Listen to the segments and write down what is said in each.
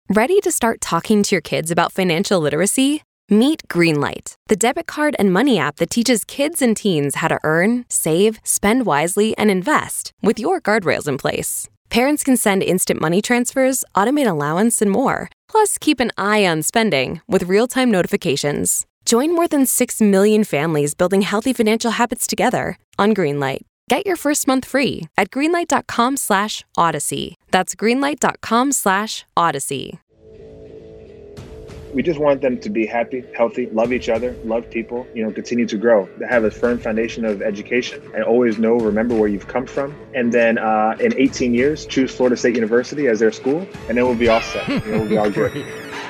Ready to start talking to your kids about financial literacy? Meet Greenlight, the debit card and money app that teaches kids and teens how to earn, save, spend wisely, and invest with your guardrails in place. Parents can send instant money transfers, automate allowance, and more. Plus, keep an eye on spending with real-time notifications. Join more than 6 million families building healthy financial habits together on Greenlight. Get your first month free at greenlight.com/Odyssey. That's greenlight.com/Odyssey. We just want them to be happy, healthy, love each other, love people, continue to grow, to have a firm foundation of education and always remember where you've come from. And then in 18 years, choose Florida State University as their school, and then we'll be all set. We'll be all good.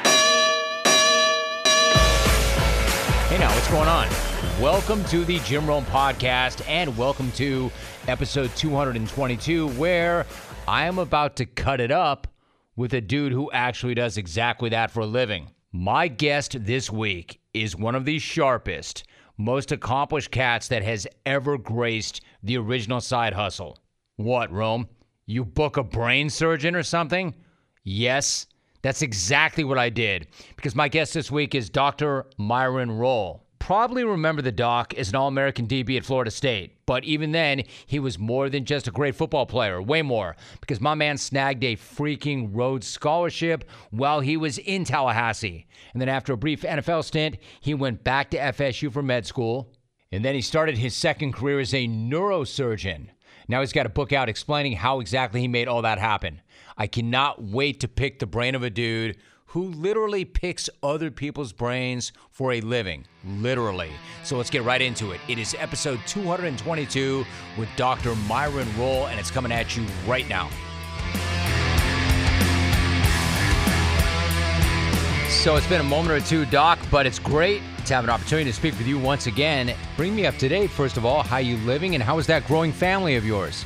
Hey now, what's going on? Welcome to the Jim Rome Podcast, and welcome to episode 222, where I am about to cut it up with a dude who actually does exactly that for a living. My guest this week is one of the sharpest, most accomplished cats that has ever graced the original Side Hustle. What, Rome? You book a brain surgeon or something? Yes, that's exactly what I did, because my guest this week is Dr. Myron Rolle. Probably remember the doc as an All-American DB at Florida State, but even then, he was more than just a great football player, way more, because my man snagged a freaking Rhodes Scholarship while he was in Tallahassee. And then after a brief NFL stint, he went back to FSU for med school, and then he started his second career as a neurosurgeon. Now he's got a book out explaining how exactly he made all that happen. I cannot wait to pick the brain of a dude who literally picks other people's brains for a living. Literally. So let's get right into it. It is episode 222 with Dr. Myron Rolle, and it's coming at you right now. So it's been a moment or two, Doc, but it's great to have an opportunity to speak with you once again. Bring me up to date, first of all. How you living, and how is that growing family of yours?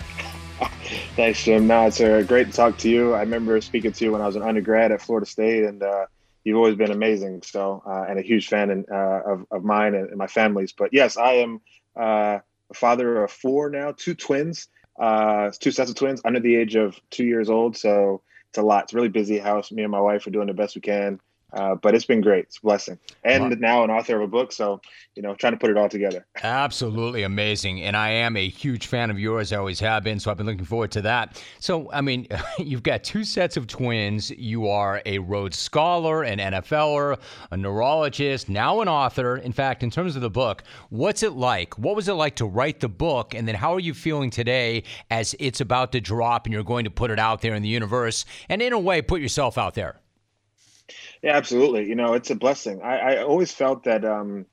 Thanks, Jim. No, it's great to talk to you. I remember speaking to you when I was an undergrad at Florida State, and you've always been amazing. So, and a huge fan of mine and my family's. But yes, I am a father of four now, two twins, two sets of twins under the age of 2 years old. So it's a lot. It's a really busy house. Me and my wife are doing the best we can. But it's been great. It's a blessing. And now an author of a book. So, trying to put it all together. Absolutely amazing. And I am a huge fan of yours. I always have been. So I've been looking forward to that. So, I mean, you've got two sets of twins. You are a Rhodes Scholar, an NFLer, a neurologist, now an author. In fact, in terms of the book, what's it like? What was it like to write the book? And then how are you feeling today as it's about to drop and you're going to put it out there in the universe and in a way put yourself out there? Yeah, absolutely. It's a blessing. I always felt that,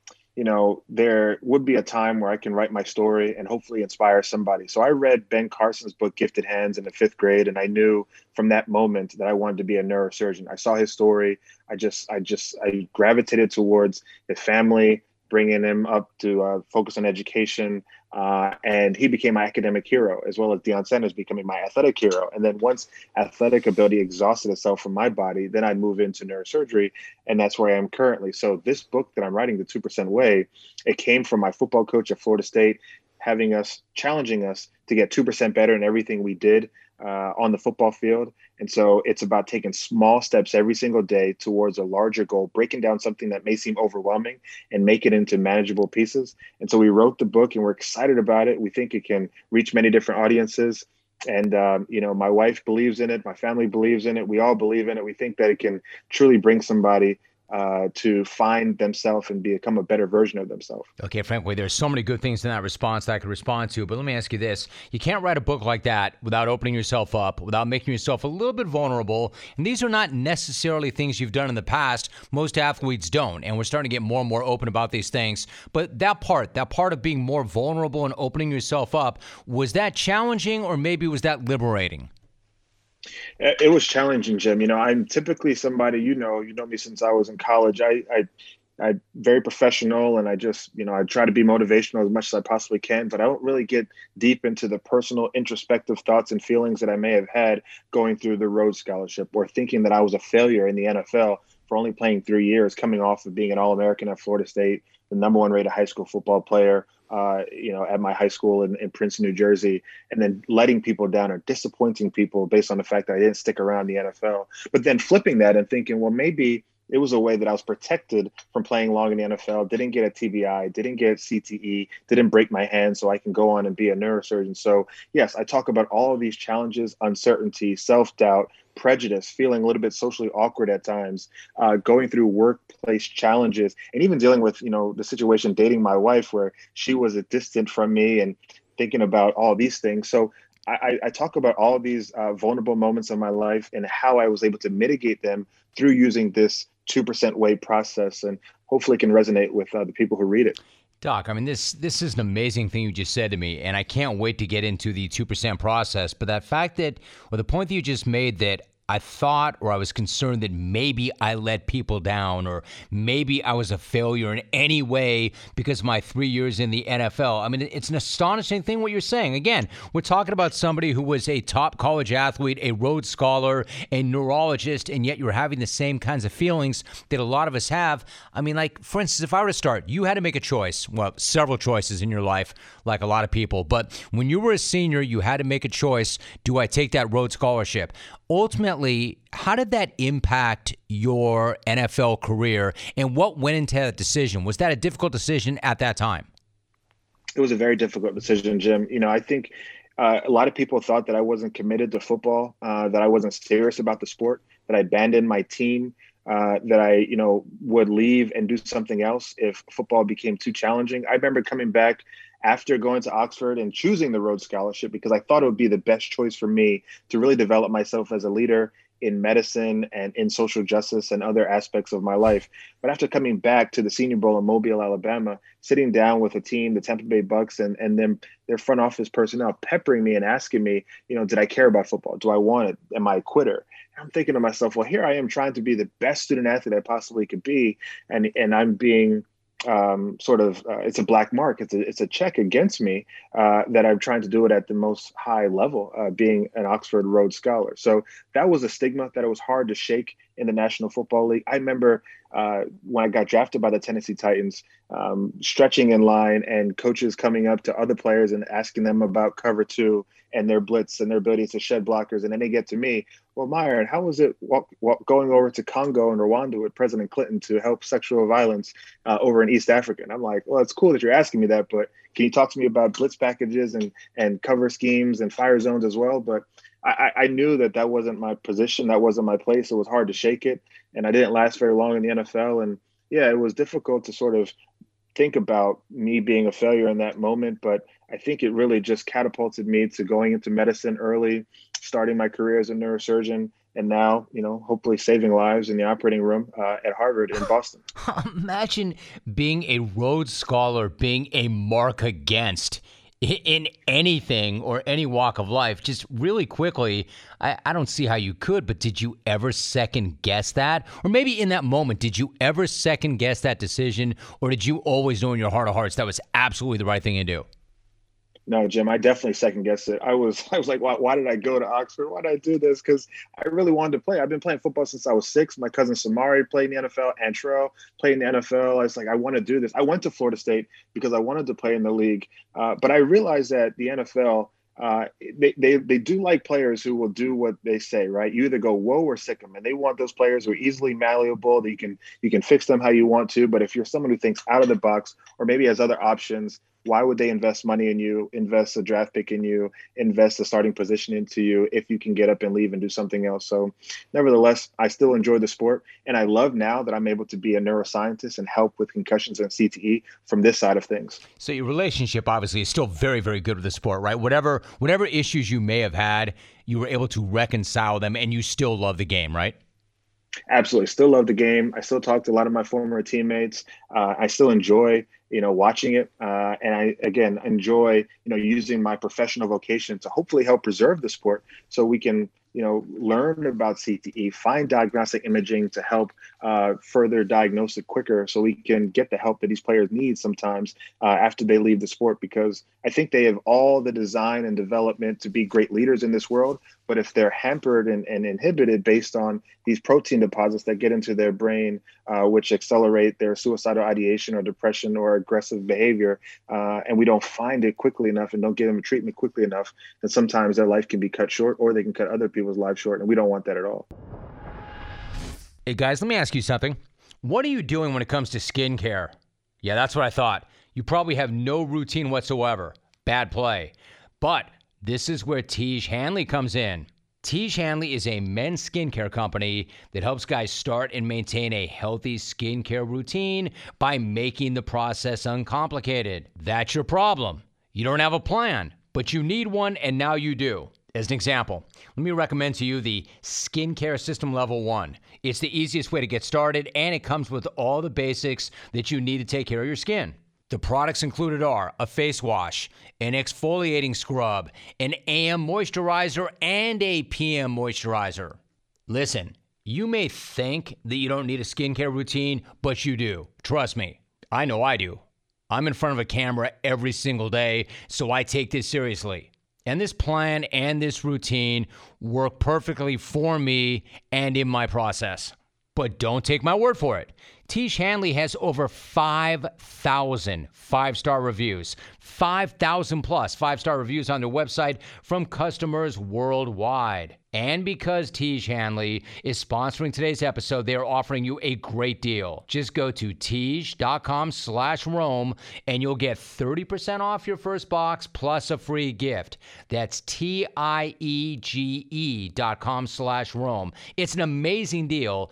there would be a time where I can write my story and hopefully inspire somebody. So I read Ben Carson's book, Gifted Hands, in the 5th grade. And I knew from that moment that I wanted to be a neurosurgeon. I saw his story. I gravitated towards his family, bringing him up to focus on education. And he became my academic hero, as well as Deion Sanders becoming my athletic hero. And then once athletic ability exhausted itself from my body, then I'd move into neurosurgery. And that's where I am currently. So this book that I'm writing, The 2% Way, it came from my football coach at Florida State, challenging us to get 2% better in everything we did on the football field. And so it's about taking small steps every single day towards a larger goal, breaking down something that may seem overwhelming and make it into manageable pieces. And so we wrote the book and we're excited about it. We think it can reach many different audiences. And, my wife believes in it. My family believes in it. We all believe in it. We think that it can truly bring somebody to find themselves and become a better version of themselves. Okay, frankly, there's so many good things in that response that I could respond to, but let me ask you this. You can't write a book like that without opening yourself up, without making yourself a little bit vulnerable, and these are not necessarily things you've done in the past. Most athletes don't, and we're starting to get more and more open about these things, but that part of being more vulnerable and opening yourself up, was that challenging or maybe was that liberating? It was challenging, Jim. I'm typically somebody, you know me since I was in college. I'm very professional, and I just, I try to be motivational as much as I possibly can, but I don't really get deep into the personal introspective thoughts and feelings that I may have had going through the Rhodes Scholarship or thinking that I was a failure in the NFL for only playing 3 years, coming off of being an All-American at Florida State, the #1 rated high school football player, at my high school in Princeton, New Jersey, and then letting people down or disappointing people based on the fact that I didn't stick around the NFL. But then flipping that and thinking, well, maybe it was a way that I was protected from playing long in the NFL, didn't get a TBI, didn't get CTE, didn't break my hand, so I can go on and be a neurosurgeon. So yes, I talk about all of these challenges: uncertainty, self-doubt, prejudice, feeling a little bit socially awkward at times, going through workplace challenges, and even dealing with, the situation dating my wife where she was distant from me and thinking about all these things. So I talk about all of these vulnerable moments in my life and how I was able to mitigate them through using this 2% weight process, and hopefully can resonate with the people who read it. Doc, I mean, this is an amazing thing you just said to me, and I can't wait to get into the 2% process. But that fact that, or the point that you just made, that I thought, or I was concerned that maybe I let people down, or maybe I was a failure in any way because of my 3 years in the NFL. I mean, it's an astonishing thing what you're saying. Again, we're talking about somebody who was a top college athlete, a Rhodes Scholar, a neurologist, and yet you're having the same kinds of feelings that a lot of us have. I mean, like, for instance, if I were to start, you had to make a choice. Well, several choices in your life, like a lot of people. But when you were a senior, you had to make a choice. Do I take that Rhodes Scholarship? Ultimately, how did that impact your NFL career, and what went into that decision? Was that a difficult decision at that time? It was a very difficult decision, Jim. I think a lot of people thought that I wasn't committed to football, that I wasn't serious about the sport, that I abandoned my team, that I, would leave and do something else if football became too challenging. I remember coming back after going to Oxford and choosing the Rhodes Scholarship because I thought it would be the best choice for me to really develop myself as a leader in medicine and in social justice and other aspects of my life. But after coming back to the Senior Bowl in Mobile, Alabama, sitting down with a team, the Tampa Bay Bucks, and then their front office personnel peppering me and asking me, did I care about football? Do I want it? Am I a quitter? And I'm thinking to myself, well, here I am trying to be the best student athlete I possibly could be. And I'm being it's a black mark. It's a check against me that I'm trying to do it at the most high level, being an Oxford Rhodes Scholar. So that was a stigma that it was hard to shake in the National Football League. I remember when I got drafted by the Tennessee Titans, stretching in line and coaches coming up to other players and asking them about cover two and their blitz and their ability to shed blockers. And then they get to me, well, Myron, how was it going over to Congo and Rwanda with President Clinton to help sexual violence over in East Africa? And I'm like, well, it's cool that you're asking me that, but can you talk to me about blitz packages and cover schemes and fire zones as well? But I knew that wasn't my position. That wasn't my place. It was hard to shake it. And I didn't last very long in the NFL. And yeah, it was difficult to sort of think about me being a failure in that moment. But I think it really just catapulted me to going into medicine early, starting my career as a neurosurgeon, and now, hopefully saving lives in the operating room at Harvard in Boston. Imagine being a Rhodes Scholar, being a mark against in anything or any walk of life. Just really quickly, I don't see how you could, but did you ever second guess that? Or maybe in that moment, did you ever second guess that decision? Or did you always know in your heart of hearts that was absolutely the right thing to do? No, Jim, I definitely second guessed it. I was like, why did I go to Oxford? Why did I do this? Because I really wanted to play. I've been playing football since I was 6. My cousin Samari played in the NFL. Antrell played in the NFL. I was like, I want to do this. I went to Florida State because I wanted to play in the league. But I realized that the NFL, they do like players who will do what they say, right? You either go whoa or sick them, and they want those players who are easily malleable, that you can fix them how you want to. But if you're someone who thinks out of the box or maybe has other options, why would they invest money in you, invest a draft pick in you, invest a starting position into you if you can get up and leave and do something else? So nevertheless, I still enjoy the sport. And I love now that I'm able to be a neuroscientist and help with concussions and CTE from this side of things. So your relationship obviously is still very, very good with the sport, right? Whatever issues you may have had, you were able to reconcile them and you still love the game, right? Absolutely. Still love the game. I still talk to a lot of my former teammates. I still enjoy, watching it. And I, again, enjoy, using my professional vocation to hopefully help preserve the sport so we can, learn about CTE, find diagnostic imaging to help further diagnose it quicker so we can get the help that these players need sometimes after they leave the sport, because I think they have all the design and development to be great leaders in this world, But if they're hampered and inhibited based on these protein deposits that get into their brain, which accelerate their suicidal ideation or depression or aggressive behavior, and we don't find it quickly enough and don't give them treatment quickly enough, then sometimes their life can be cut short, or they can cut other people's lives short. And we don't want that at all. Hey guys, let me ask you something. What are you doing when it comes to skincare? Yeah, that's what I thought. You probably have no routine whatsoever. Bad play. But this is where Tiege Hanley comes in. Tiege Hanley is a men's skincare company that helps guys start and maintain a healthy skincare routine by making the process uncomplicated. That's your problem. You don't have a plan, but you need one, and now you do. As an example, let me recommend to you the Skincare System Level 1. It's the easiest way to get started, and it comes with all the basics that you need to take care of your skin. The products included are a face wash, an exfoliating scrub, an AM moisturizer, and a PM moisturizer. Listen, you may think that you don't need a skincare routine, but you do. Trust me, I know I do. I'm in front of a camera every single day, so I take this seriously. And this plan and this routine work perfectly for me and in my process. But don't take my word for it. Tiege Hanley has over 5,000 five-star reviews. 5,000 plus five-star reviews on their website from customers worldwide. And because Tiege Hanley is sponsoring today's episode, they are offering you a great deal. Just go to Tiege.com/Rome and you'll get 30% off your first box plus a free gift. That's TIEGE.com/Rome. It's an amazing deal.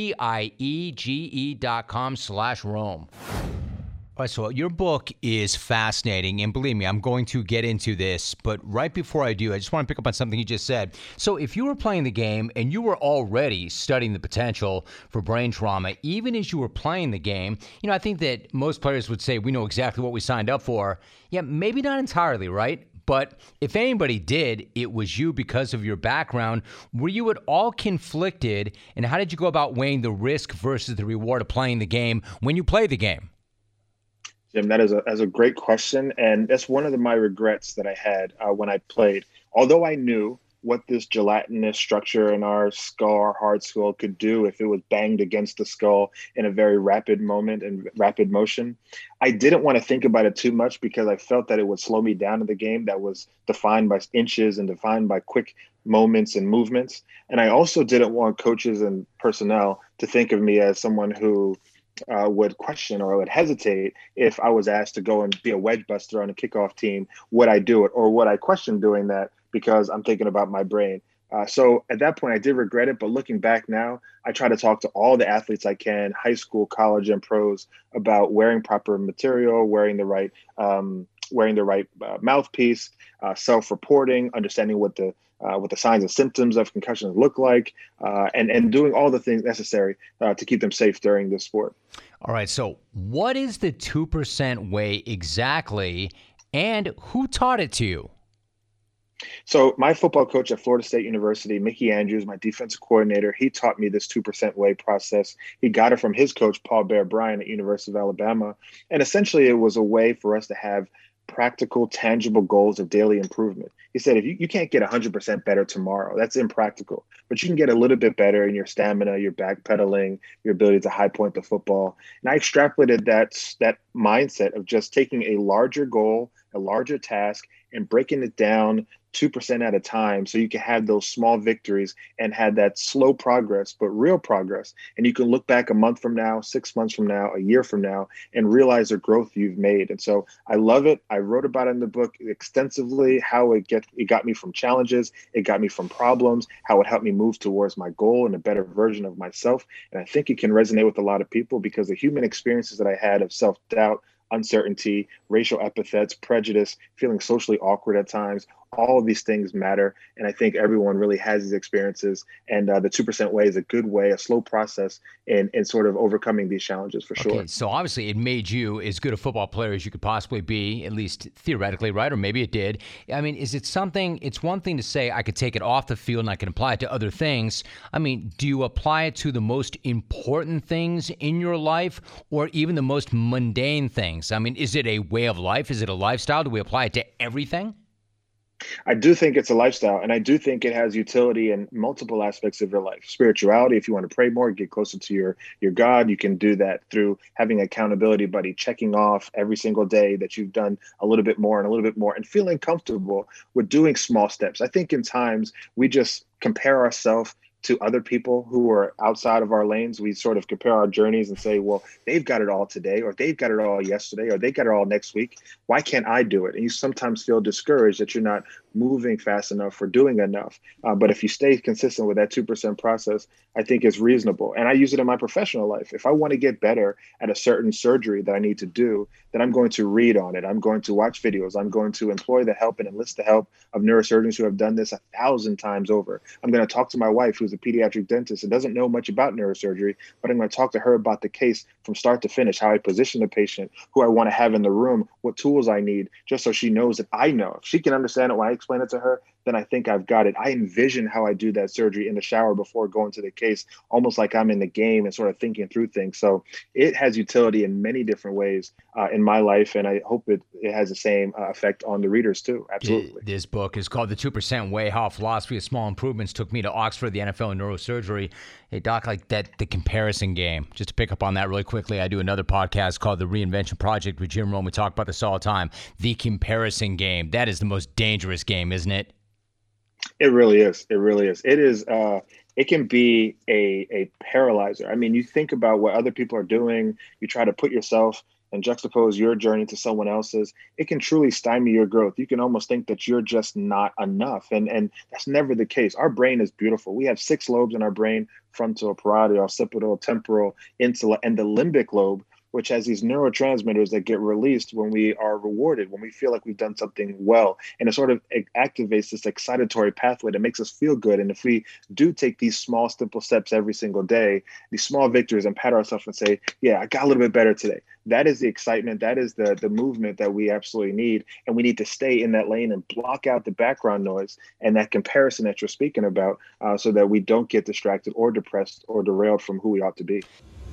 TIEGE.com/Rome. All right, so your book is fascinating, and believe me, I'm going to get into this, but right before I do, I just want to pick up on something you just said. So if you were playing the game and you were already studying the potential for brain trauma, even as you were playing the game, I think that most players would say, we know exactly what we signed up for. Yeah, maybe not entirely, right? But if anybody did, it was you because of your background. Were you at all conflicted, and how did you go about weighing the risk versus the reward of playing the game when you play the game? Jim, that is a great question. And that's one of my regrets that I had when I played. Although I knew what this gelatinous structure in our skull, our hard skull, could do if it was banged against the skull in a very rapid moment and rapid motion, I didn't want to think about it too much because I felt that it would slow me down in the game that was defined by inches and defined by quick moments and movements. And I also didn't want coaches and personnel to think of me as someone who would question or would hesitate if I was asked to go and be a wedge buster on a kickoff team. Would I do it, or would I question doing that because I'm thinking about my brain? So at that point, I did regret it. But looking back now, I try to talk to all the athletes I can, high school, college, and pros, about wearing proper material, wearing the right mouthpiece, self-reporting, understanding what the signs and symptoms of concussions look like, and doing all the things necessary to keep them safe during this sport. All right. So what is the 2% way exactly, and who taught it to you? So my football coach at Florida State University, Mickey Andrews, my defensive coordinator, he taught me this 2% way process. He got it from his coach, Paul Bear Bryant at University of Alabama. And essentially it was a way for us to have practical, tangible goals of daily improvement. He said, if you can't get 100% better tomorrow, that's impractical, but you can get a little bit better in your stamina, your backpedaling, your ability to high point the football. And I extrapolated that mindset of just taking a larger goal, a larger task, and breaking it down 2% at a time, so you can have those small victories and have that slow progress, but real progress. And you can look back a month from now, 6 months from now, a year from now, and realize the growth you've made. And so I love it. I wrote about it in the book extensively, how it got me from challenges, it got me from problems, how it helped me move towards my goal and a better version of myself. And I think it can resonate with a lot of people because the human experiences that I had of self-doubt, uncertainty, racial epithets, prejudice, feeling socially awkward at times, all of these things matter. And I think everyone really has these experiences. And the 2% way is a good way, a slow process in sort of overcoming these challenges for sure. Okay, so obviously it made you as good a football player as you could possibly be, at least theoretically, right? Or maybe it did. I mean, is it something, it's one thing to say I could take it off the field and I can apply it to other things. I mean, do you apply it to the most important things in your life or even the most mundane things? I mean, is it a way of life? Is it a lifestyle? Do we apply it to everything? I do think it's a lifestyle, and I do think it has utility in multiple aspects of your life. Spirituality, if you want to pray more, get closer to your God, you can do that through having accountability buddy, checking off every single day that you've done a little bit more and a little bit more, and feeling comfortable with doing small steps. I think in times we just compare ourselves to other people who are outside of our lanes. We sort of compare our journeys and say, well, they've got it all today, or they've got it all yesterday, or they got it all next week. Why can't I do it? And you sometimes feel discouraged that you're not moving fast enough or doing enough. But if you stay consistent with that 2% process, I think it's reasonable. And I use it in my professional life. If I want to get better at a certain surgery that I need to do, then I'm going to read on it. I'm going to watch videos. I'm going to employ the help and enlist the help of neurosurgeons who have done this 1,000 times over. I'm going to talk to my wife, who's a pediatric dentist and doesn't know much about neurosurgery, but I'm going to talk to her about the case from start to finish, how I position the patient, who I want to have in the room, what tools I need, just so she knows that I know. If she can understand it when I explain it to her, then I think I've got it. I envision how I do that surgery in the shower before going to the case, almost like I'm in the game and sort of thinking through things. So it has utility in many different ways in my life, and I hope it has the same effect on the readers too. Absolutely. This book is called The 2% Way, How a Philosophy of Small Improvements Took Me to Oxford, the NFL, and Neurosurgery. Hey, Doc, like that, the comparison game, just to pick up on that really quickly, I do another podcast called The Reinvention Project with Jim Rome. We talk about this all the time. The comparison game, that is the most dangerous game, isn't it? It really is. It really is. It is. It can be a paralyzer. I mean, you think about what other people are doing. You try to put yourself and juxtapose your journey to someone else's. It can truly stymie your growth. You can almost think that you're just not enough. And that's never the case. Our brain is beautiful. We have 6 lobes in our brain: frontal, parietal, occipital, temporal, insula, and the limbic lobe, which has these neurotransmitters that get released when we are rewarded, when we feel like we've done something well. And it sort of activates this excitatory pathway that makes us feel good. And if we do take these small, simple steps every single day, these small victories, and pat ourselves and say, yeah, I got a little bit better today. That is the excitement. That is the movement that we absolutely need. And we need to stay in that lane and block out the background noise and that comparison that you're speaking about so that we don't get distracted or depressed or derailed from who we ought to be.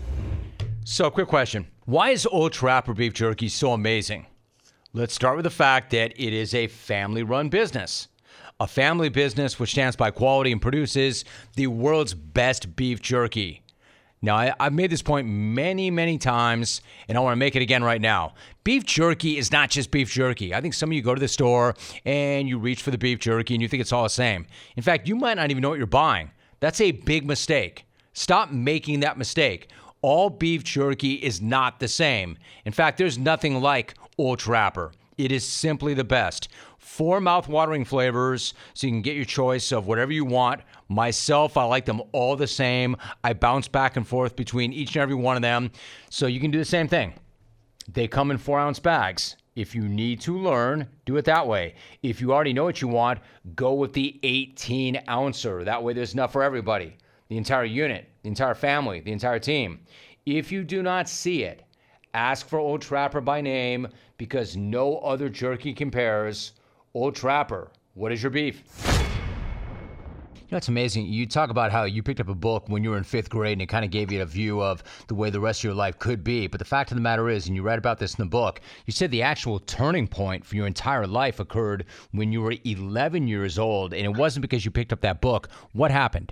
So, quick question. Why is Old Trapper Beef Jerky so amazing? Let's start with the fact that it is a family-run business. A family business which stands by quality and produces the world's best beef jerky. Now, I've made this point many, many times, and I want to make it again right now. Beef jerky is not just beef jerky. I think some of you go to the store and you reach for the beef jerky and you think it's all the same. In fact, you might not even know what you're buying. That's a big mistake. Stop making that mistake. All beef jerky is not the same. In fact, there's nothing like Old Trapper. It is simply the best. 4 mouth-watering flavors, so you can get your choice of whatever you want. Myself, I like them all the same. I bounce back and forth between each and every one of them, so you can do the same thing. They come in 4-ounce bags. If you need to learn, do it that way. If you already know what you want, go with the 18-ouncer. That way there's enough for everybody. The entire unit, the entire family, the entire team. If you do not see it, ask for Old Trapper by name because no other jerky compares. Old Trapper, what is your beef? You know, it's amazing. You talk about how you picked up a book when you were in 5th grade and it kind of gave you a view of the way the rest of your life could be. But the fact of the matter is, and you read about this in the book, you said the actual turning point for your entire life occurred when you were 11 years old. And it wasn't because you picked up that book. What happened?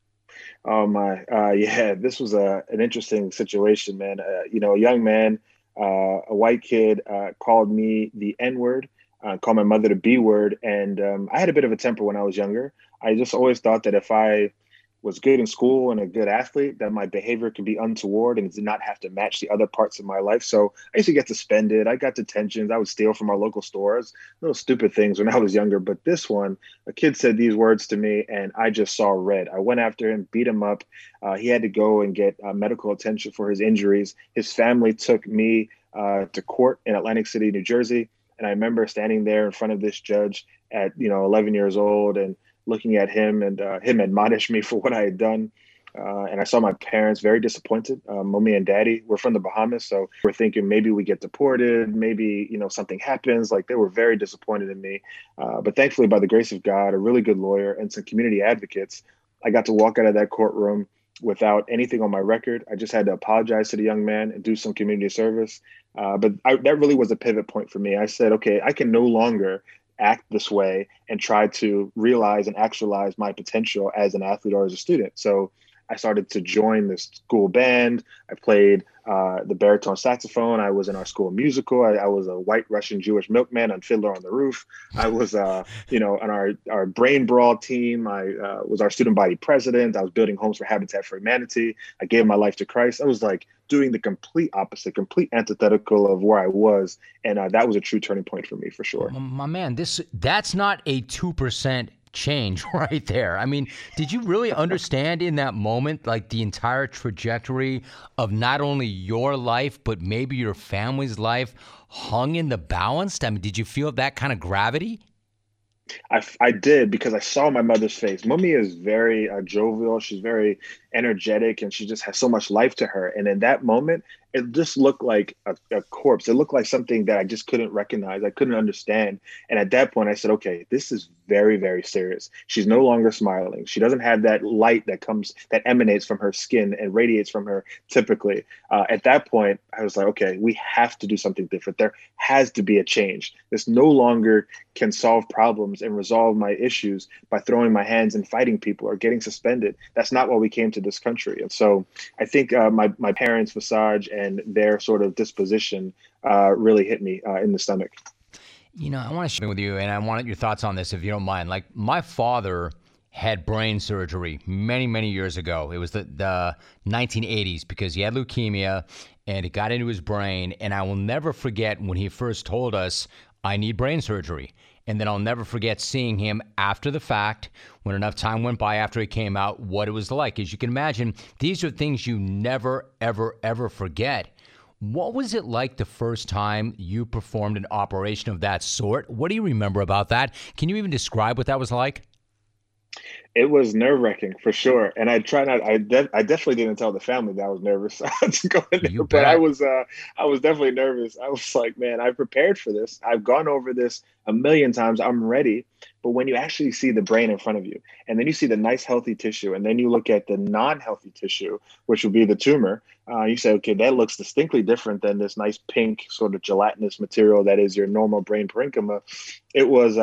Oh my, yeah, this was an interesting situation, man. A young man, a white kid, called me the N-word, called my mother the B-word, and I had a bit of a temper when I was younger. I just always thought that if I was good in school and a good athlete, that my behavior could be untoward and did not have to match the other parts of my life. So I used to get suspended. I got detentions. I would steal from our local stores, little stupid things when I was younger. But this one, a kid said these words to me and I just saw red. I went after him, beat him up. He had to go and get medical attention for his injuries. His family took me to court in Atlantic City, New Jersey. And I remember standing there in front of this judge at, 11 years old and looking at him and him admonish me for what I had done. And I saw my parents very disappointed. Mommy and daddy were from the Bahamas. So we're thinking maybe we get deported, maybe, something happens. Like they were very disappointed in me. But thankfully, by the grace of God, a really good lawyer and some community advocates, I got to walk out of that courtroom without anything on my record. I just had to apologize to the young man and do some community service. But that really was a pivot point for me. I said, okay, I can no longer act this way and try to realize and actualize my potential as an athlete or as a student. So I started to join the school band. I played the baritone saxophone. I was in our school musical. I was a white Russian Jewish milkman on Fiddler on the Roof. I was, on our brain brawl team. I was our student body president. I was building homes for Habitat for Humanity. I gave my life to Christ. I was like doing the complete opposite, complete antithetical of where I was. And that was a true turning point for me, for sure. My man, that's not a 2% change right there. I mean, did you really understand in that moment, like the entire trajectory of not only your life, but maybe your family's life hung in the balance? I mean, did you feel that kind of gravity? I did, because I saw my mother's face. Mummy is very jovial. She's very energetic, and she just has so much life to her. And in that moment, it just looked like a corpse. It looked like something that I just couldn't recognize. I couldn't understand. And at that point, I said, okay, this is very, very serious. She's no longer smiling. She doesn't have that light that emanates from her skin and radiates from her typically. At that point, I was like, okay, we have to do something different. There has to be a change. This no longer can solve problems and resolve my issues by throwing my hands and fighting people or getting suspended. That's not why we came to this country. And so I think my parents' visage and their sort of disposition really hit me in the stomach. You know, I want to share with you, and I wanted your thoughts on this, if you don't mind. Like, my father had brain surgery many, many years ago. It was the 1980s, because he had leukemia and it got into his brain. And I will never forget when he first told us, I need brain surgery. And then I'll never forget seeing him after the fact, when enough time went by after he came out, what it was like. As you can imagine, these are things you never, ever, ever forget. What was it like the first time you performed an operation of that sort? What do you remember about that? Can you even describe what that was like? It was nerve-wracking for sure, and I try not. I definitely didn't tell the family that I was nervous to go in there, but I was definitely nervous. I was like, man, I prepared for this. I've gone over this a million times. I'm ready. But when you actually see the brain in front of you, and then you see the nice healthy tissue, and then you look at the non-healthy tissue, which would be the tumor, you say, okay, that looks distinctly different than this nice pink sort of gelatinous material that is your normal brain parenchyma. It was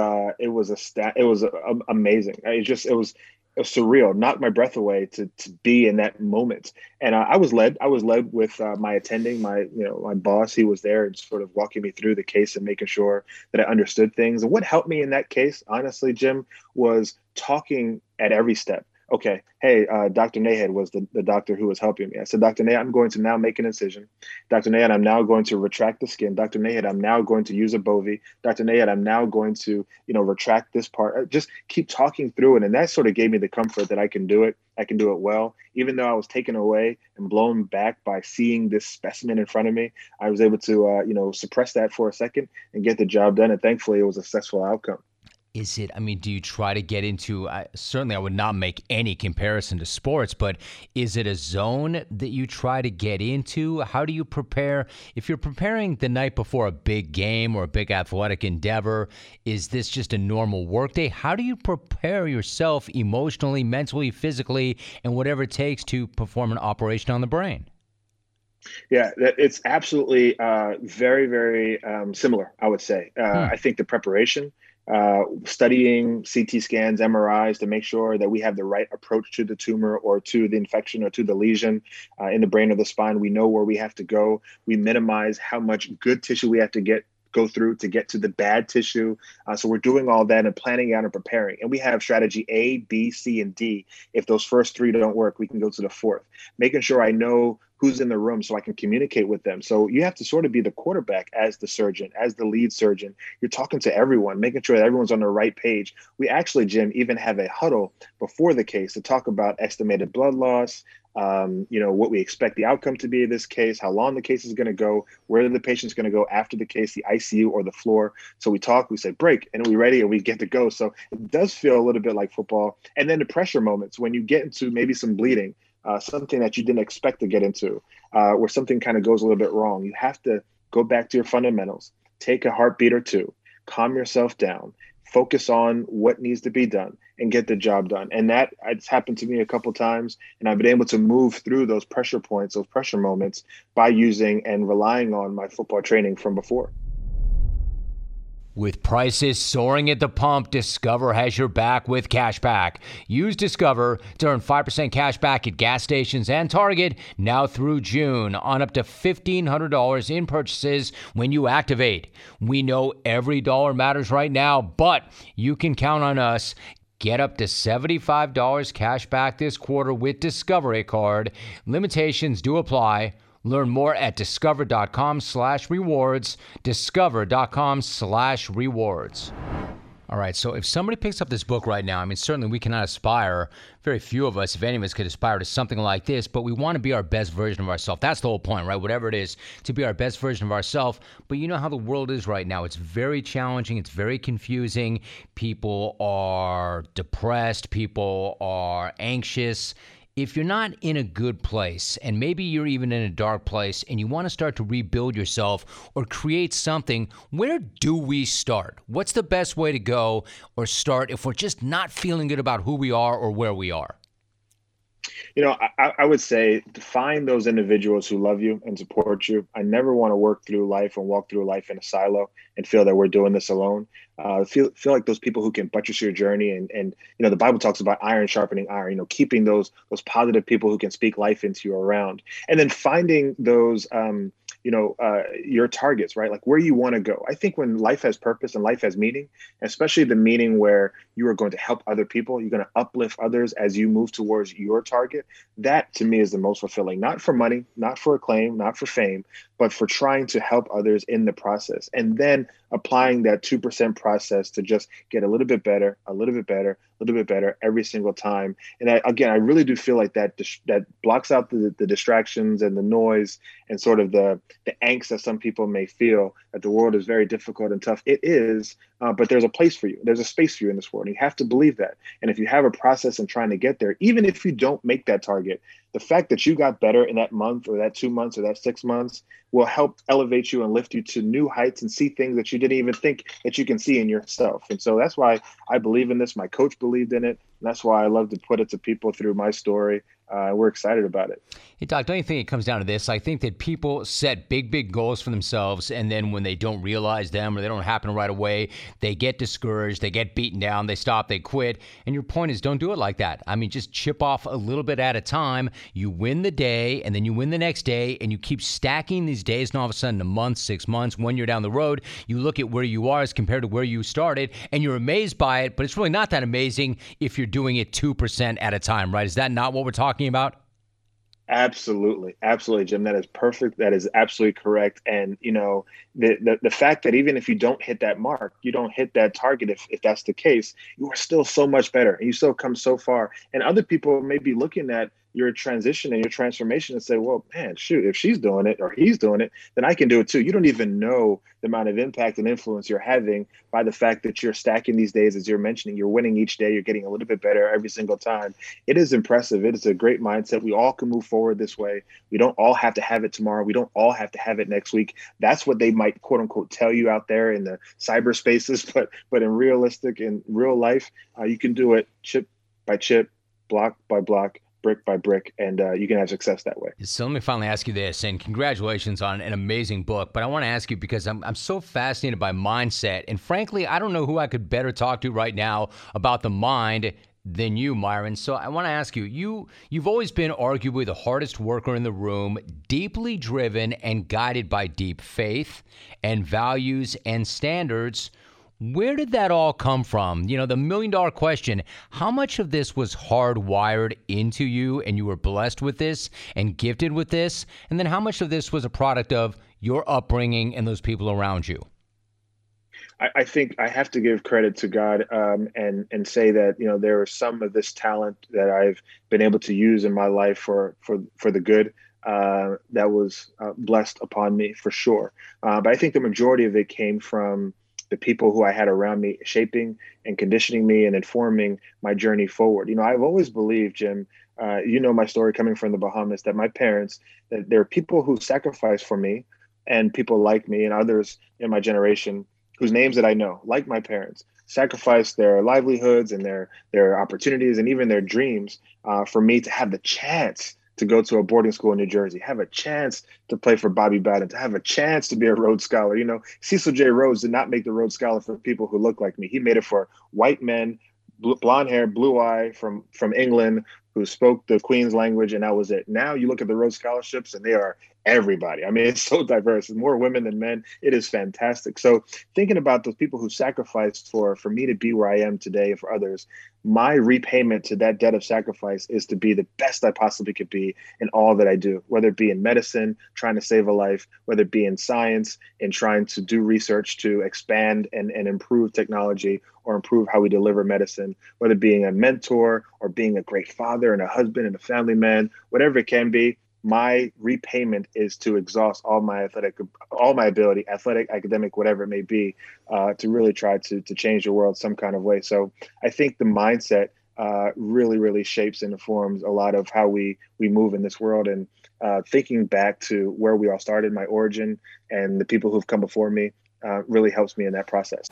amazing. It was surreal, knocked my breath away to be in that moment. And I was led with my attending, my boss. He was there and sort of walking me through the case and making sure that I understood things. And what helped me in that case, honestly, Jim, was talking at every step. Okay, hey, Dr. Nahed was the doctor who was helping me. I said, Dr. Nahed, I'm going to now make an incision. Dr. Nahed, I'm now going to retract the skin. Dr. Nahed, I'm now going to use a Bovie. Dr. Nahed, I'm now going to, retract this part. Just keep talking through it. And that sort of gave me the comfort that I can do it. I can do it well. Even though I was taken away and blown back by seeing this specimen in front of me, I was able to, suppress that for a second and get the job done. And thankfully, it was a successful outcome. Do you try to get into, certainly I would not make any comparison to sports, but is it a zone that you try to get into? How do you prepare? If you're preparing the night before a big game or a big athletic endeavor, is this just a normal workday? How do you prepare yourself emotionally, mentally, physically, and whatever it takes to perform an operation on the brain? Yeah, it's absolutely very, very similar, I would say. I think the preparation, studying CT scans, MRIs to make sure that we have the right approach to the tumor or to the infection or to the lesion in the brain or the spine. We know where we have to go. We minimize how much good tissue we have to go through to get to the bad tissue. So we're doing all that and planning out and preparing. And we have strategy A, B, C, and D. If those first three don't work, we can go to the fourth. Making sure I know who's in the room so I can communicate with them. So you have to sort of be the quarterback as the surgeon, as the lead surgeon. You're talking to everyone, making sure that everyone's on the right page. We actually, Jim, even have a huddle before the case to talk about estimated blood loss, what we expect the outcome to be in this case, how long the case is going to go, where the patient's going to go after the case, the ICU or the floor. So we talk, we say break, and we ready and we get to go. So it does feel a little bit like football. And then the pressure moments when you get into maybe some bleeding, something that you didn't expect to get into, where something kind of goes a little bit wrong. You have to go back to your fundamentals, take a heartbeat or two, calm yourself down, focus on what needs to be done and get the job done. And it's happened to me a couple times, and I've been able to move through those pressure points, those pressure moments by using and relying on my football training from before. With prices soaring at the pump, Discover has your back with cashback. Use Discover to earn 5% cash back at gas stations and Target now through June on up to $1,500 in purchases when you activate. We know every dollar matters right now, but you can count on us. Get up to $75 cash back this quarter with Discover Card. Limitations do apply. Learn more at discover.com/rewards, discover.com/rewards. All right, so if somebody picks up this book right now, I mean, certainly we cannot aspire, very few of us, if any of us, could aspire to something like this, but we want to be our best version of ourselves. That's the whole point, right? Whatever it is, to be our best version of ourselves. But you know how the world is right now. It's very challenging. It's very confusing. People are depressed. People are anxious. If you're not in a good place, and maybe you're even in a dark place, and you want to start to rebuild yourself or create something, where do we start? What's the best way to go or start if we're just not feeling good about who we are or where we are? You know, I would say to find those individuals who love you and support you. I never want to work through life and walk through life in a silo and feel that we're doing this alone. Feel like those people who can buttress your journey, and you know, the Bible talks about iron sharpening iron. You know, keeping those positive people who can speak life into you around, and then finding those your targets, right? Like where you want to go. I think when life has purpose and life has meaning, especially the meaning where you are going to help other people, you're going to uplift others as you move towards your target. That to me is the most fulfilling, not for money, not for acclaim, not for fame, but for trying to help others in the process. And then applying that 2% process to just get a little bit better, a little bit better, a little bit better every single time. And I really do feel like that blocks out the distractions and the noise and sort of the angst that some people may feel that the world is very difficult and tough. It is, but there's a place for you. There's a space for you in this world. And you have to believe that. And if you have a process in trying to get there, even if you don't make that target, the fact that you got better in that month or that 2 months or that 6 months will help elevate you and lift you to new heights and see things that you didn't even think that you can see in yourself. And so that's why I believe in this. My coach believed in it. And that's why I love to put it to people through my story. We're excited about it. Hey, Doc, don't you think it comes down to this? I think that people set big goals for themselves, and then when they don't realize them or they don't happen right away, they get discouraged, they get beaten down, they stop, they quit. And your point is, don't do it like that. I mean, just chip off a little bit at a time. You win the day, and then you win the next day, and you keep stacking these days, and all of a sudden, a month, 6 months, 1 year down the road, you look at where you are as compared to where you started, and you're amazed by it, but it's really not that amazing if you're doing it 2% at a time, right? Is that not what we're talking about? Absolutely. Absolutely, Jim. That is perfect. That is absolutely correct. And, you know, the fact that even if you don't hit that mark, you don't hit that target, if that's the case, you are still so much better and you still come so far. And other people may be looking at your transition and your transformation and say, well, man, shoot, if she's doing it or he's doing it, then I can do it too. You don't even know the amount of impact and influence you're having by the fact that you're stacking these days, as you're mentioning, you're winning each day, you're getting a little bit better every single time. It is impressive. It is a great mindset. We all can move forward this way. We don't all have to have it tomorrow. We don't all have to have it next week. That's what they might, quote unquote, tell you out there in the cyberspaces, but in real life, you can do it chip by chip, block by block, brick by brick, and you can have success that way. So let me finally ask you this, and congratulations on an amazing book, but I want to ask you because I'm so fascinated by mindset, and frankly, I don't know who I could better talk to right now about the mind than you, Myron. So I want to ask you, you've always been arguably the hardest worker in the room, deeply driven and guided by deep faith and values and standards. Where did that all come from? You know, the $1 million question, how much of this was hardwired into you and you were blessed with this and gifted with this? And then how much of this was a product of your upbringing and those people around you? I think I have to give credit to God and say that, you know, there is some of this talent that I've been able to use in my life for the good that was blessed upon me for sure. But I think the majority of it came from the people who I had around me, shaping and conditioning me and informing my journey forward. You know, I've always believed, Jim, you know my story coming from the Bahamas, that my parents, that there are people who sacrificed for me and people like me and others in my generation whose names that I know, like my parents, sacrificed their livelihoods and their opportunities and even their dreams for me to have the chance to go to a boarding school in New Jersey, have a chance to play for Bobby Bowden, to have a chance to be a Rhodes Scholar. Cecil J. Rhodes did not make the Rhodes Scholar for people who look like me. He made it for white men, blonde hair, blue eye from England, who spoke the Queen's language, and that was it. Now you look at the Rhodes Scholarships, and they are everybody. I mean, it's so diverse. It's more women than men. It is fantastic. So thinking about those people who sacrificed for me to be where I am today and for others, my repayment to that debt of sacrifice is to be the best I possibly could be in all that I do, whether it be in medicine, trying to save a life, whether it be in science and trying to do research to expand and improve technology or improve how we deliver medicine, whether being a mentor or being a great father and a husband and a family man, whatever it can be. My repayment is to exhaust all my ability, athletic, academic, whatever it may be, to really try to change the world some kind of way. So I think the mindset really, really shapes and informs a lot of how we move in this world. And thinking back to where we all started, my origin, and the people who've come before me really helps me in that process.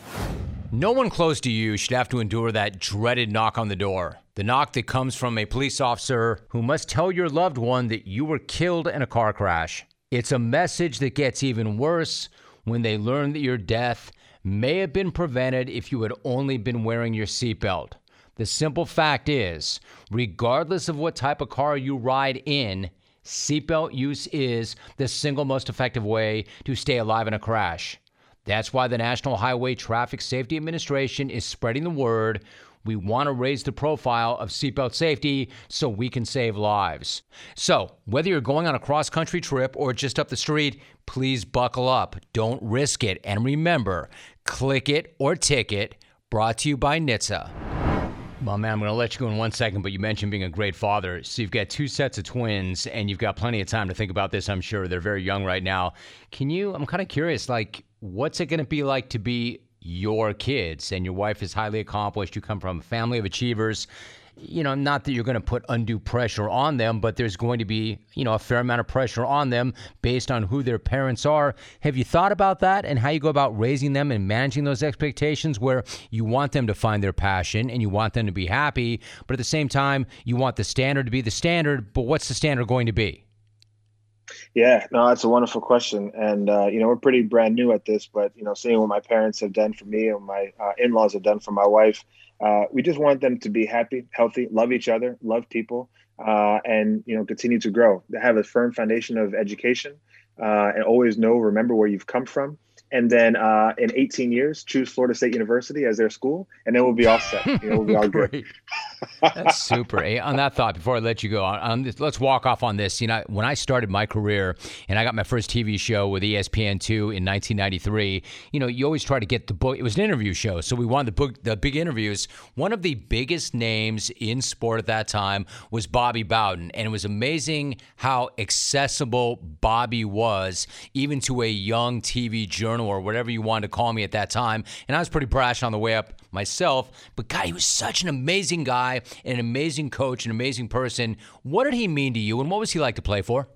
No one close to you should have to endure that dreaded knock on the door. The knock that comes from a police officer who must tell your loved one that you were killed in a car crash. It's a message that gets even worse when they learn that your death may have been prevented if you had only been wearing your seatbelt. The simple fact is, regardless of what type of car you ride in, seatbelt use is the single most effective way to stay alive in a crash. That's why the National Highway Traffic Safety Administration is spreading the word. We want to raise the profile of seatbelt safety so we can save lives. So, whether you're going on a cross-country trip or just up the street, please buckle up. Don't risk it. And remember, click it or ticket, brought to you by NHTSA. Well, man, I'm going to let you go in 1 second, but you mentioned being a great father. So you've got 2 sets of twins, and you've got plenty of time to think about this, I'm sure. They're very young right now. I'm kind of curious, what's it going to be like to be your kids? And your wife is highly accomplished. You come from a family of achievers. Not that you're going to put undue pressure on them, but there's going to be, a fair amount of pressure on them based on who their parents are. Have you thought about that and how you go about raising them and managing those expectations where you want them to find their passion and you want them to be happy, but at the same time, you want the standard to be the standard, but what's the standard going to be? Yeah, no, that's a wonderful question. And, we're pretty brand new at this, but, seeing what my parents have done for me and my in-laws have done for my wife, we just want them to be happy, healthy, love each other, love people, and, continue to grow. They have a firm foundation of education and always remember where you've come from. And then in 18 years, choose Florida State University as their school, and then we'll be all set. We'll be all good. That's super. Hey, on that thought, before I let you go, let's walk off on this. When I started my career and I got my first TV show with ESPN2 in 1993, you always try to get the book. It was an interview show, so we wanted the big interviews. One of the biggest names in sport at that time was Bobby Bowden, and it was amazing how accessible Bobby was, even to a young TV journalist or whatever you wanted to call me at that time. And I was pretty brash on the way up myself. But God, he was such an amazing guy, an amazing coach, an amazing person. What did he mean to you, and what was he like to play for?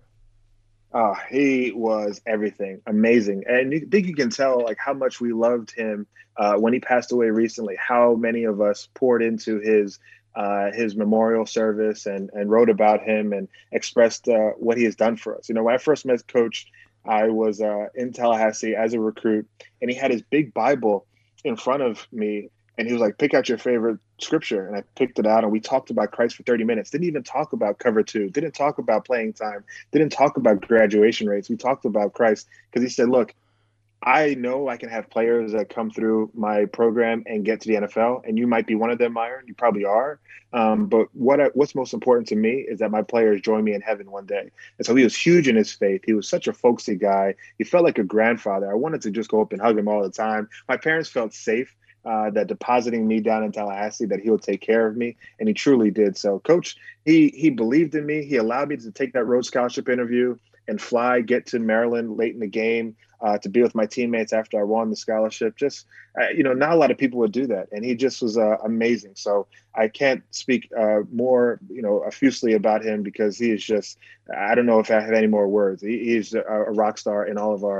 He was everything. Amazing. And I think you can tell how much we loved him when he passed away recently, how many of us poured into his memorial service and wrote about him and expressed what he has done for us. When I first met Coach, I was in Tallahassee as a recruit, and he had his big Bible in front of me, and he was like, pick out your favorite scripture. And I picked it out, and we talked about Christ for 30 minutes. Didn't even talk about cover 2, didn't talk about playing time, didn't talk about graduation rates. We talked about Christ because he said, look, I know I can have players that come through my program and get to the NFL, and you might be one of them, Myron. You probably are. But what's most important to me is that my players join me in heaven one day. And so he was huge in his faith. He was such a folksy guy. He felt like a grandfather. I wanted to just go up and hug him all the time. My parents felt safe that depositing me down in Tallahassee, that he would take care of me, and he truly did. So, Coach, he believed in me. He allowed me to take that Rhodes Scholarship interview and get to Maryland late in the game to be with my teammates after I won the scholarship. Just, not a lot of people would do that. And he just was amazing. So I can't speak more, effusively about him because he is just, I don't know if I have any more words. He's a rock star in all of our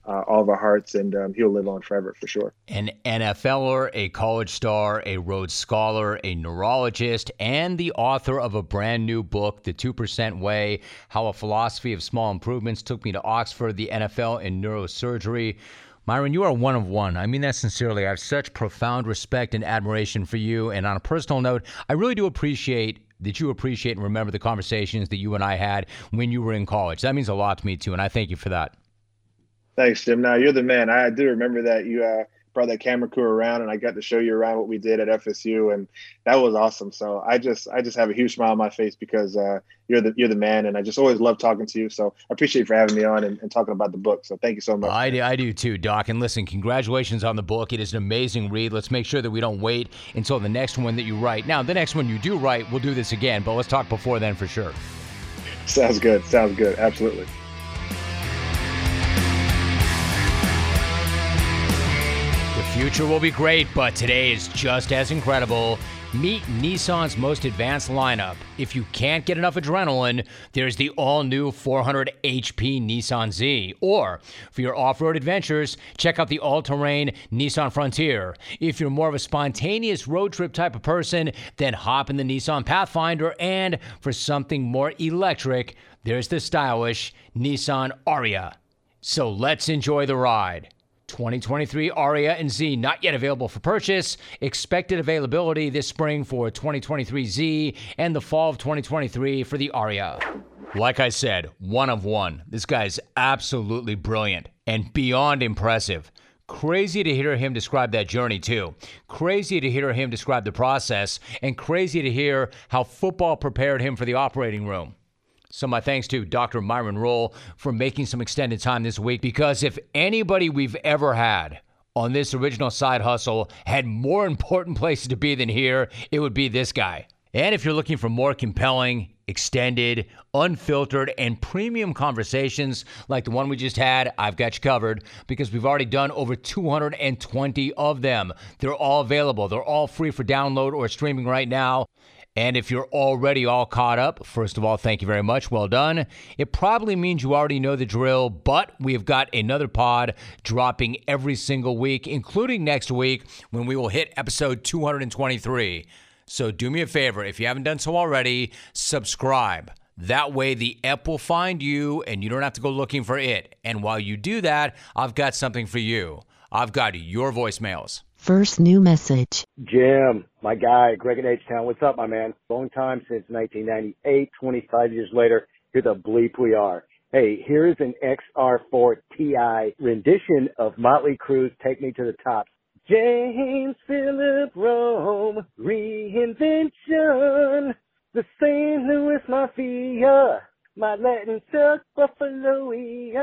all of our hearts, and he'll live on forever for sure. An NFLer, a college star, a Rhodes Scholar, a neurologist, and the author of a brand new book, The 2% Way, How a Philosophy of Small Improvements Took Me to Oxford, the NFL, and Neurosurgery. Myron, you are one of one. I mean that sincerely. I have such profound respect and admiration for you. And on a personal note, I really do appreciate that you appreciate and remember the conversations that you and I had when you were in college. That means a lot to me, too, and I thank you for that. Thanks, Jim. Now, you're the man. I do remember that you brought that camera crew around, and I got to show you around what we did at FSU, and that was awesome. So I just have a huge smile on my face because you're the man, and I just always love talking to you. So I appreciate you for having me on and talking about the book. So thank you so much. I do too, Doc. And listen, congratulations on the book. It is an amazing read. Let's make sure that we don't wait until the next one that you write. Now, the next one you do write, we'll do this again, but let's talk before then for sure. Sounds good. Absolutely. The future will be great, but today is just as incredible. Meet Nissan's most advanced lineup. If you can't get enough adrenaline, there's the all-new 400 HP Nissan Z. Or, for your off-road adventures, check out the all-terrain Nissan Frontier. If you're more of a spontaneous road trip type of person, then hop in the Nissan Pathfinder. And for something more electric, there's the stylish Nissan Ariya. So let's enjoy the ride. 2023 Ariya and Z not yet available for purchase. Expected availability this spring for 2023 Z and the fall of 2023 for the Ariya. Like I said, one of one. This guy's absolutely brilliant and beyond impressive. Crazy to hear him describe that journey too. Crazy to hear him describe the process, and crazy to hear how football prepared him for the operating room. So my thanks to Dr. Myron Rolle for making some extended time this week, because if anybody we've ever had on this original side hustle had more important places to be than here, it would be this guy. And if you're looking for more compelling, extended, unfiltered, and premium conversations like the one we just had, I've got you covered, because we've already done over 220 of them. They're all available. They're all free for download or streaming right now. And if you're already all caught up, first of all, thank you very much. Well done. It probably means you already know the drill, but we've got another pod dropping every single week, including next week when we will hit episode 223. So do me a favor, if you haven't done so already, subscribe. That way the ep will find you and you don't have to go looking for it. And while you do that, I've got something for you. I've got your voicemails. First new message. Jim, my guy, Greg in H-Town. What's up, my man? Long time since 1998, 25 years later. Here the bleep we are. Hey, here's an XR4 Ti rendition of Motley Crue's Take Me to the Top. James Philip Rome, reinvention. The St. Louis Mafia, my Latin Chuck Buffalo.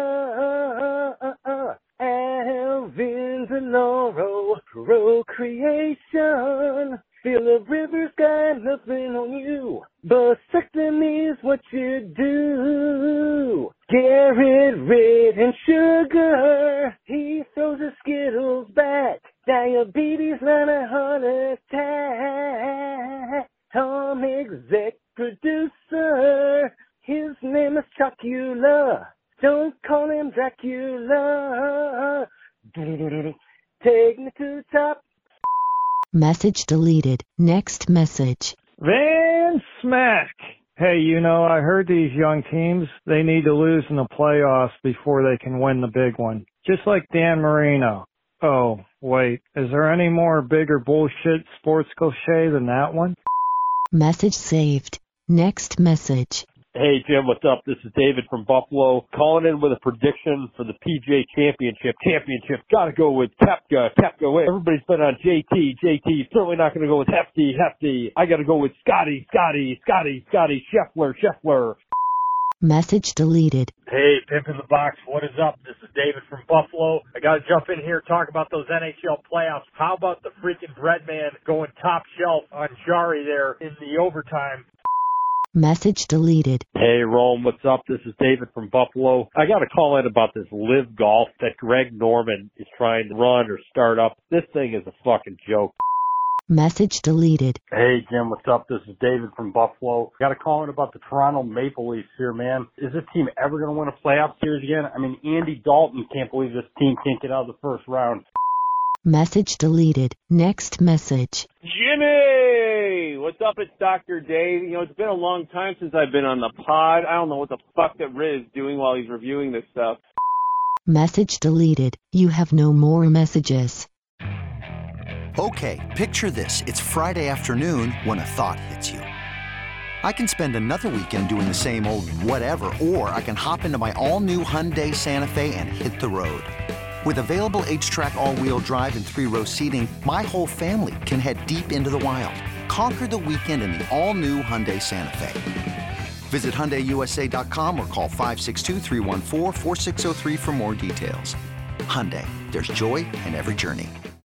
Alvin Deloro, procreation. Philip Rivers got nothing on you. Vasectomy is what you do. Garrett Red and Sugar, he throws his Skittles back. Diabetes, not a heart attack. Tom exec producer, his name is Chocula. Don't call him Dracula. Take me to the top. Message deleted. Next message. Van Smack. Hey, I heard these young teams, they need to lose in the playoffs before they can win the big one. Just like Dan Marino. Oh, wait, is there any more bigger bullshit sports cliche than that one? Message saved. Next message. Hey, Jim, what's up? This is David from Buffalo, calling in with a prediction for the PGA Championship. Gotta go with Koepka. Everybody's been on JT. Certainly not gonna go with Hefty. I gotta go with Scotty. Scheffler. Message deleted. Hey, Pimp in the Box, what is up? This is David from Buffalo. I gotta jump in here, talk about those NHL playoffs. How about the freaking Breadman going top shelf on Jari there in the overtime? Message deleted. Hey, Rome, what's up? This is David from Buffalo. I got to call in about this Live Golf that Greg Norman is trying to run or start up. This thing is a fucking joke. Message deleted. Hey, Jim, what's up? This is David from Buffalo. Got a call in about the Toronto Maple Leafs here, man. Is this team ever going to win a playoff series again? I mean, Andy Dalton can't believe this team can't get out of the first round. Message deleted. Next message. Jimmy! What's up? It's Dr. Dave. You know, it's been a long time since I've been on the pod. I don't know what the fuck that Riz is doing while he's reviewing this stuff. Message deleted. You have no more messages. Okay, picture this. It's Friday afternoon when a thought hits you. I can spend another weekend doing the same old whatever, or I can hop into my all-new Hyundai Santa Fe and hit the road. With available H-Track all-wheel drive and 3-row seating, my whole family can head deep into the wild. Conquer the weekend in the all-new Hyundai Santa Fe. Visit HyundaiUSA.com or call 562-314-4603 for more details. Hyundai, there's joy in every journey.